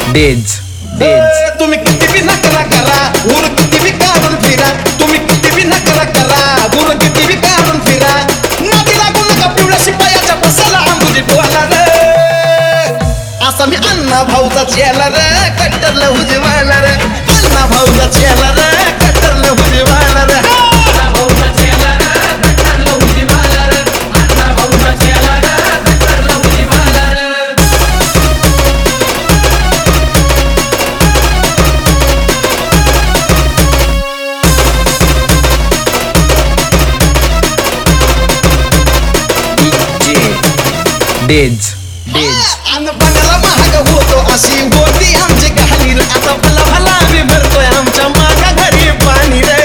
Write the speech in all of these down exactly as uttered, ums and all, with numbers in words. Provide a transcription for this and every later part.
days days तुम्ही किती बी नकरा करा उर किती बी काढून फिरा तुम्ही किती बी नकरा करा उर किती बी काढून फिरा नादी लागू नका पिवळ्या शिपायाच्या बसाला आंबुजी टोला रे असा मी अण्णा भाऊचा चेला रे कट्टरला उजवाला रे अण्णा भाऊचा चेला रे कट्टरला उजवाला रे डेज डेज अन्न पाण्याला महाग होतो अशी होती आमची कहाणी रे आता भला भला आम्ही भरतोय आमच्या मागा घरी पाणी रे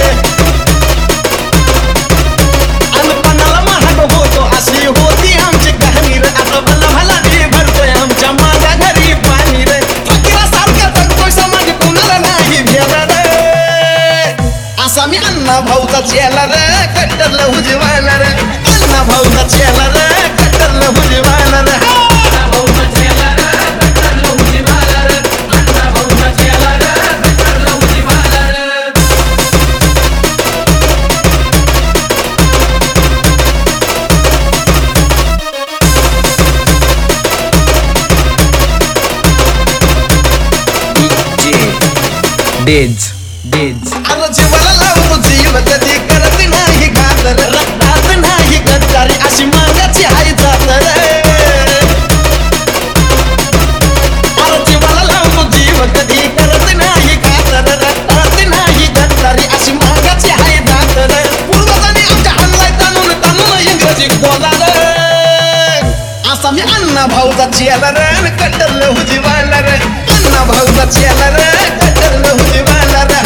अन्न पाण्याला महाग होतो अशी होती आमची कहाणी रे आता भला भला आम्ही भरतोय आमच्या मागा घरी पाणी रे फकीरासारखा जगतोय समाज कुणाला नाही भेला रे असा मी अण्णा भाऊचा चेला रे कट्टरला उजवाला रे अण्णा भाऊचा चेला रे कट्टरला उजवाला रे डेज डेज अरे जीवाला लावतो जीव कधी करत नाही घात रे रक्तात नाही गद्दारी अशी मागाची आई जात रे अरे जीवाला लावतो जीव कधी करत नाही घात रे रक्तात नाही गद्दारी अशी मागाची आई जात रे पूर्वजांनी आमच्या हल्लाय ताणून ताणून इंग्रजी बोला रे असा मी अण्णा भाऊचा चेला रे कट्टरला उजवाला रे अण्णा भाऊचा चेला रे कट्टरला उजवाला रे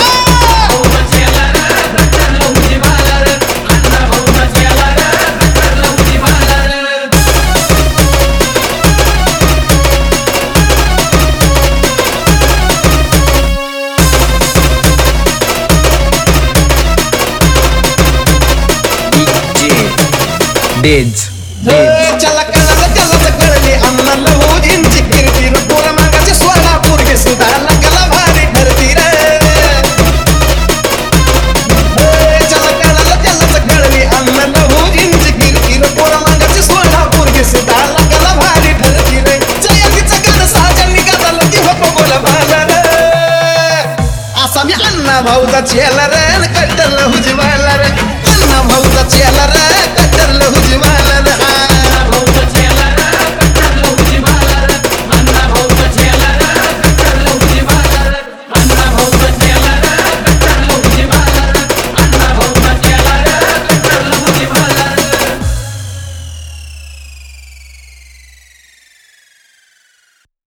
डेज चला कळलं चला कळली अण्णा लहूजींची कीर्ती रे पोरा मागाची स्वरा पोरगी सुद्धा लागला भारी ठरती रे चला कळलं चला कळली अण्णा लहूजींची कीर्ती रे पोरा मागाची स्वरा पोरगी सुद्धा लागला भारी ठरती रे जयंतीचं गाणं साजन गाजलं की होतो बोला भाला रे असा मी अण्णा भाऊचा चेला रे